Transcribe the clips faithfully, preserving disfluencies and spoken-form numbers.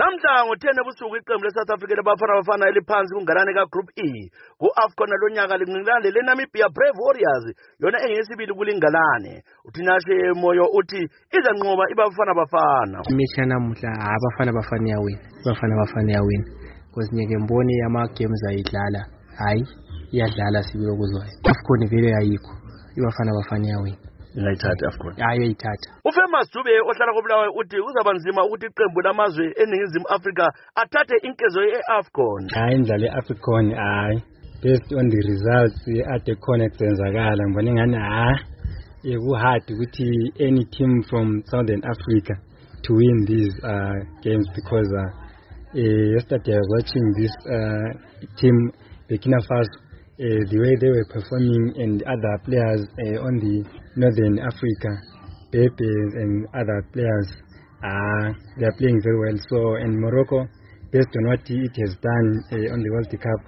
Namhla ngo-ten ebusuku iqembu le-South Africa labafana bafana eliphansi kunganane ka-Group E ku-AFCON nalonyaka linqinqane le-Namibia Brave Warriors yona engeyesibili kulingalane. Uthinashe Moyo uthi izanqoba ibafana bafana. Imihla namuhla abafana bafana iyawina, abafana bafana iyawina. Because ngeke mbone ama-games ayidlala, hayi iyadlala sibile kuzwayo. AFCON vele ayikho, ibafana bafana iyawina. Ngayithatha AFCON. Hayi ayithatha. uFamous Dube ohlala koBulawayo uthi uzabanzima ukuthi iqembu lamazwe eningizimu Afrika athathe inkezo ye-AFCON. Hayi indlala ye-AFCON hayi based on the results ade khona kuzenzakala ngibona ngani ha eku hard ukuthi any team from Southern Africa to win these uh, games because uh, uh, yesterday I was watching this uh, team Burkina Faso. Uh, the way they were performing and other players uh, on the Northern Africa, Pepe and other players, uh, they are playing very well. So, in Morocco, based on what it has done uh, on the World Cup,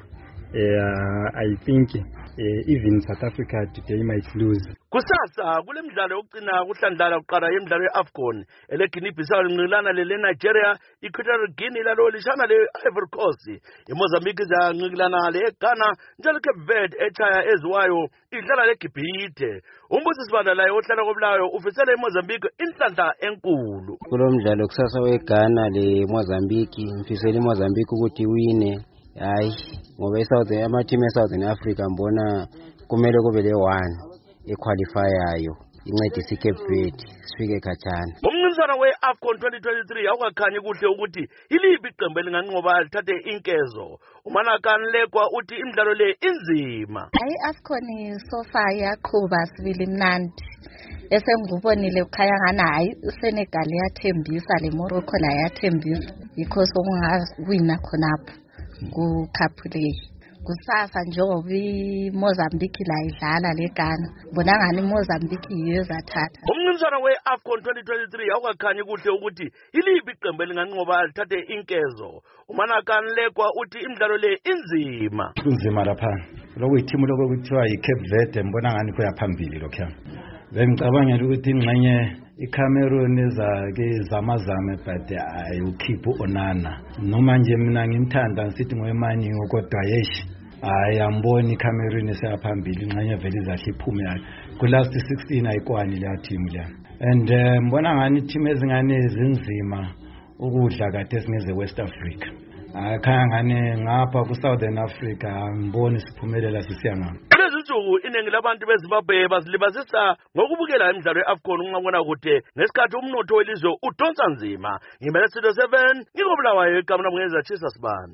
uh, I think uh, even South Africa today might lose. Kusasa kule mdlalo yokucina kuhlandlala uqala yemidlalo ye-AFCON ele-Guinea Bissau linqilana le-Nigeria, Equatorial Guinea lalo lishana le-Ivory Coast, iMozambique izanqilana le-Ghana njalo iCape Verde echaya eziwayo idlala le-Gibhithe. Umbusi Sibanda laye ohlala koBulawayo ufisela iMozambique inhlanhla enkulu. Kulo mdlalo kusasa weGhana le-Mozambique ngifisela iMozambique ukuthi iwine. Hayi ngoba eSouth ama-team eSouthern Africa mbona kumele kube le-one equalifier incedisa iCape Verde sifike khatshana. Umncintiswano we-AFCON twenty twenty-three awukakhanyi kuhle ukuthi iliphi iqembu elinganqoba lithathe inkezo. uManakane Legwa uthi imidlalo le inzima. Hayi AFCON so far yaqhuba sibili mnandi. Esengubonile ukhaya ngana hayi uSenegal yathembisa le Morocco la yathembisa because ungawina khonapho ku cup le. Kusasa njengoba iMozambique la idlala leGhana bona ngani iMozambique iyezathatha. Umncintiswano we-AFCON twenty twenty-three awukakhanyi kuhle ukuthi iliphi iqembu elinganqoba lithathe inkezo. uManakane Legwa uthi imidlalo le inzima. Kunzima lapha. Lokho iteam lokho kuthiwa iCape Verde mbona ngani khoya phambili lokho. Bengicabangela ukuthi ingxenye iCameroon ezake zamazame but ayukhipha Onana. Noma nje mina ngimthanda ngithi ngoyemani kodwa yesh ayamboni iCameroon eseyaphambili ingxenye vele izahle iphume yakhe. Ku last sixteen ayikwani le team le. And mbona ngani team ezingane ezinzima ukudla kade singeze West Africa. Akhaya ngane ngapha ku Southern Africa ngibona siphumelela sisiyangapha. Lezinsuku iningi labantu beZimbabwe bazilibazisa ngokubukela imidlalo ye-AFCON ungabona kude ngesikhathi umnotho welizwe udonsa nzima. Ngimele Studio seven ngikobulawayo igama namngeza Chisa Sibanda.